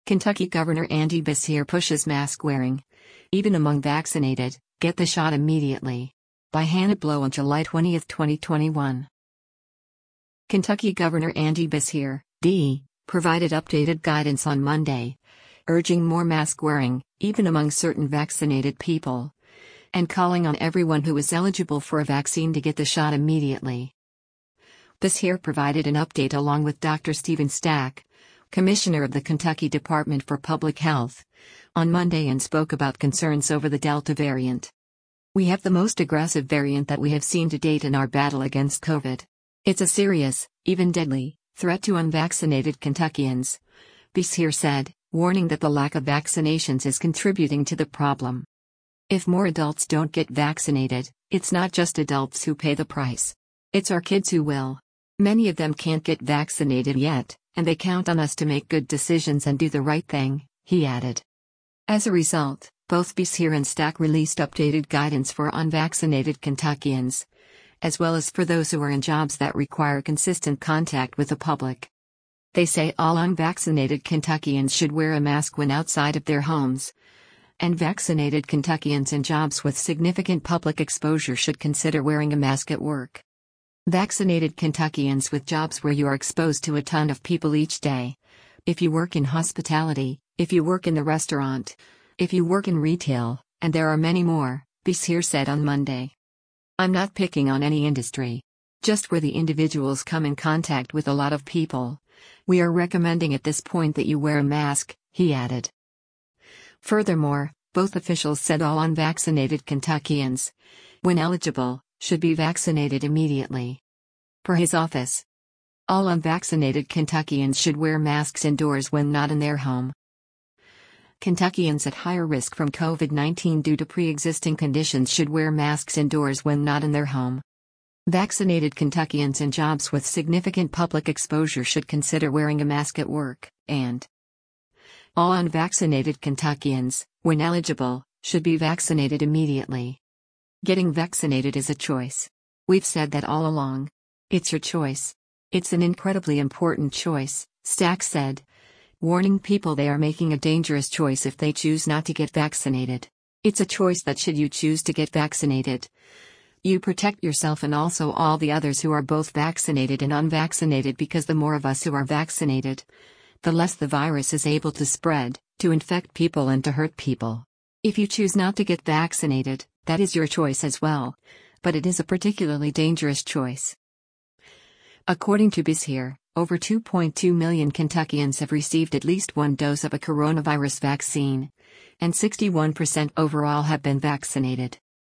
Kentucky Governor Andy Beshear pushes mask wearing, even among vaccinated. Get the shot immediately. By Hannah Blow on July 20, 2021. Kentucky Governor Andy Beshear, D., provided updated guidance on Monday, urging more mask wearing, even among certain vaccinated people, and calling on everyone who is eligible for a vaccine to get the shot immediately. Beshear provided an update along with Dr. Stephen Stack, Commissioner of the Kentucky Department for Public Health, on Monday and spoke about concerns over the Delta variant. We have the most aggressive variant that we have seen to date in our battle against COVID. It's a serious, even deadly, threat to unvaccinated Kentuckians, Beshear said, warning that the lack of vaccinations is contributing to the problem. If more adults don't get vaccinated, it's not just adults who pay the price. It's our kids who will. Many of them can't get vaccinated yet, and they count on us to make good decisions and do the right thing, he added. As a result, both Beshear and Stack released updated guidance for unvaccinated Kentuckians, as well as for those who are in jobs that require consistent contact with the public. They say all unvaccinated Kentuckians should wear a mask when outside of their homes, and vaccinated Kentuckians in jobs with significant public exposure should consider wearing a mask at work. Vaccinated Kentuckians with jobs where you are exposed to a ton of people each day. If you work in hospitality, if you work in the restaurant, if you work in retail, and there are many more, Beshear said on Monday. I'm not picking on any industry. Just where the individuals come in contact with a lot of people. We are recommending at this point that you wear a mask, he added. Furthermore, both officials said all unvaccinated Kentuckians, when eligible, should be vaccinated immediately. Per his office, all unvaccinated Kentuckians should wear masks indoors when not in their home. Kentuckians at higher risk from COVID-19 due to pre-existing conditions should wear masks indoors when not in their home. Vaccinated Kentuckians in jobs with significant public exposure should consider wearing a mask at work, and all unvaccinated Kentuckians, when eligible, should be vaccinated immediately. Getting vaccinated is a choice. We've said that all along. It's your choice. It's an incredibly important choice, Stack said, warning people they are making a dangerous choice if they choose not to get vaccinated. It's a choice that should you choose to get vaccinated, you protect yourself and also all the others who are both vaccinated and unvaccinated, because the more of us who are vaccinated, the less the virus is able to spread, to infect people and to hurt people. If you choose not to get vaccinated, that is your choice as well, but it is a particularly dangerous choice. According to Beshear, over 2.2 million Kentuckians have received at least one dose of a coronavirus vaccine, and 61% overall have been vaccinated.